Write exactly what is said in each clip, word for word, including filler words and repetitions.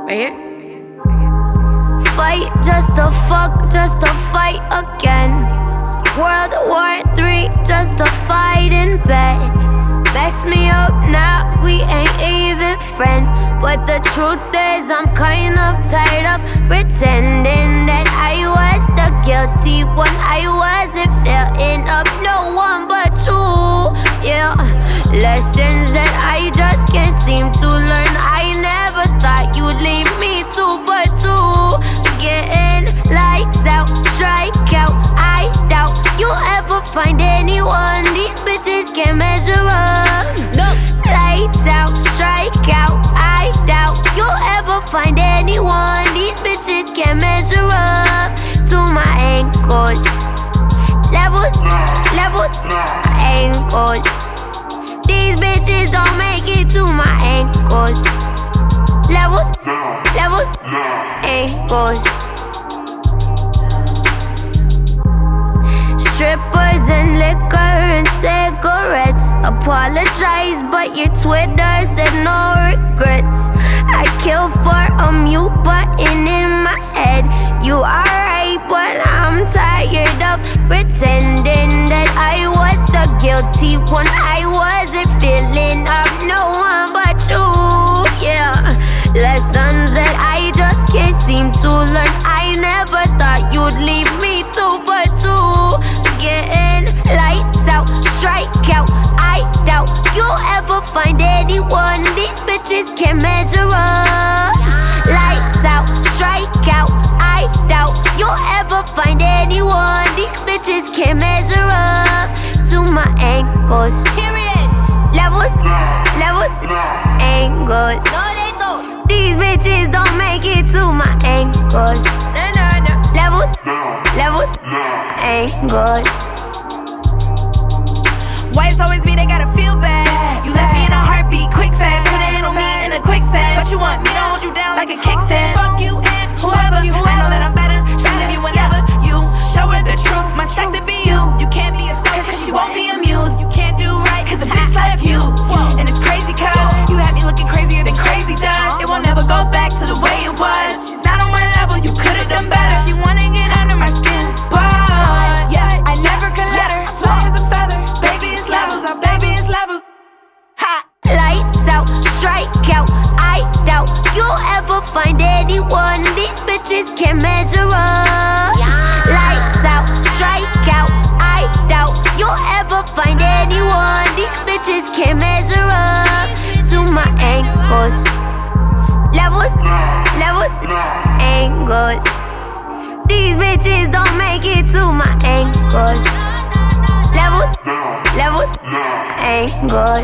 Right here. Fight just to fuck, just to fight again. World War Three, just to fight in bed. Mess me up now, we ain't even friends. But the truth is I'm kind of tired of pretending that I was the guilty one. I wasn't filling up no one but you. Yeah, lessons that I just can't seem to learn. I never thought you'd leave me two for two. Getting lights out, strike out. I doubt you'll ever find anyone. These bitches can't measure up. No. Lights out, strike out. I doubt you'll ever find anyone. These bitches can't measure up to my ankles. Levels, levels, ankles. These bitches don't make it to my ankles. Levels, levels, ankles. Strippers and liquor and cigarettes. Apologize, but your Twitter said no regrets. I kill for a mute button in my head. You alright, but I'm tired of pretending that I was the guilty one. I wasn't feeling up no one but you. Yeah, lessons that I just can't seem to learn. I never thought you'd leave me two for two. Getting lights out, strike out. I doubt you'll ever find anyone. These bitches can't measure up. Lights out, strike out. I doubt you'll ever find anyone. These bitches can't measure up to my ankles. Period. Levels, levels, angles. No, they don't. These bitches don't make it to my ankles. No, no, no. Levels, levels, angles. Why it's always me that gotta feel bad? You left me in a heartbeat, quick fast. Couldn't handle me in a quicksand. But you want me to hold you down like a kickstand. Fuck you and whoever. I know that I'm better. She'll leave you whenever you show her the truth. My track to be you. You can't be yourself cause she won't be amused. You can't do right cause the bitch left you. And it's crazy cause you had me looking crazier than crazy does. It will never go back to the way it was. She's not on my level, you could've done better. She wanna get under my skin, but yeah, I never could let her fly as a feather. Baby, it's levels, oh baby, it's levels. Ha! Lights out, strike out. I doubt you'll ever find anyone. These bitches can't measure up. Lights out, strike out. I doubt you'll ever find anyone. These bitches can't measure up to my ankles. Levels, levels, angles. These bitches don't make it to my ankles. Levels, levels, angles.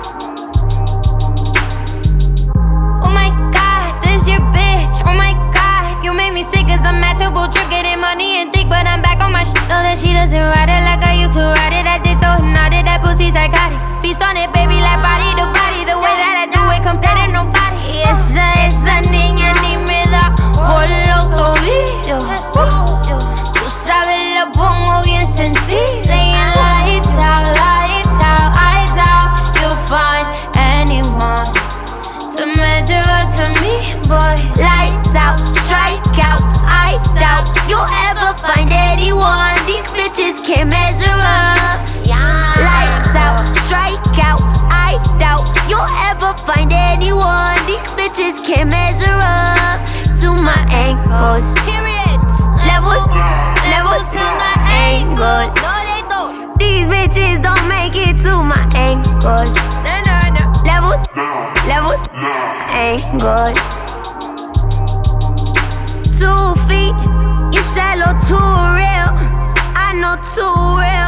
Oh my God, this your bitch. Oh my God, you made me sick cause I'm matchable, drip, getting money and thick, but I'm back on my shit. Know that she doesn't ride it like I used to ride it. I did so naughty, that pussy psychotic. Feast on it, baby, like body to body. The way that I do it, compare to nobody. Esa, esa niña ni me da por los tobillos. Tú sabes, lo pongo bien sencillo. Saying lights out, lights out. I doubt you'll find anyone to measure up to me, boy. Lights out, strike out. I doubt you'll ever find anyone. These bitches can't measure up. Lights out, strike out. I doubt you'll ever find anyone. These bitches can't measure up to my ankles. Period. Levels, levels to my angles. No, they don't. These bitches don't make it to my ankles. No, no, no. Levels, levels, angles. Two feet, you shallow, too real. I know too real.